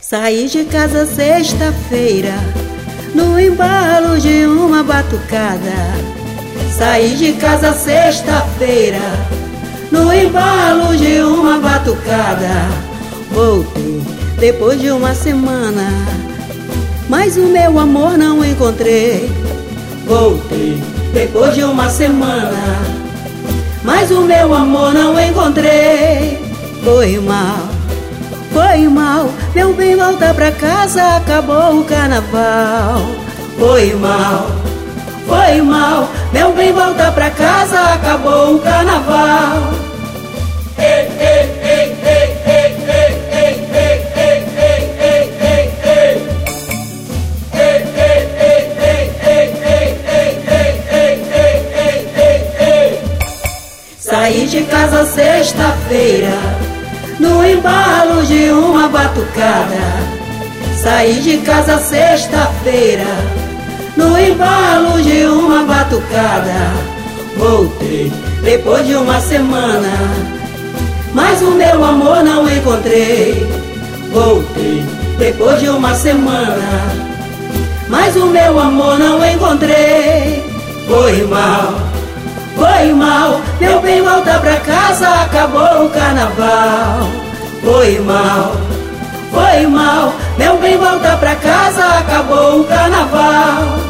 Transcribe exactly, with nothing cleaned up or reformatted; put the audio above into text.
Saí de casa sexta-feira, no embalo de uma batucada. Saí de casa sexta-feira, no embalo de uma batucada. Voltei depois de uma semana, mas o meu amor não encontrei. Voltei depois de uma semana, mas o meu amor não encontrei. Foi mal, foi mal, meu bem, volta pra casa, acabou o carnaval. Foi mal, foi mal, meu bem, volta pra casa, acabou o carnaval. Ei, ei, ei, ei, ei, ei, ei, ei, ei, ei, ei, ei, ei. Ei, ei, ei, ei, ei, ei, ei, ei, ei, ei, ei. Saí de casa sexta-feira, no embalo de uma batucada. Saí de casa sexta-feira, no embalo de uma batucada. Voltei depois de uma semana, mas o meu amor não encontrei. Voltei depois de uma semana, mas o meu amor não encontrei. Foi mal, foi mal, meu bem, volta pra casa, acabou o carnaval. Foi mal, foi mal, meu bem, volta pra casa, acabou o carnaval.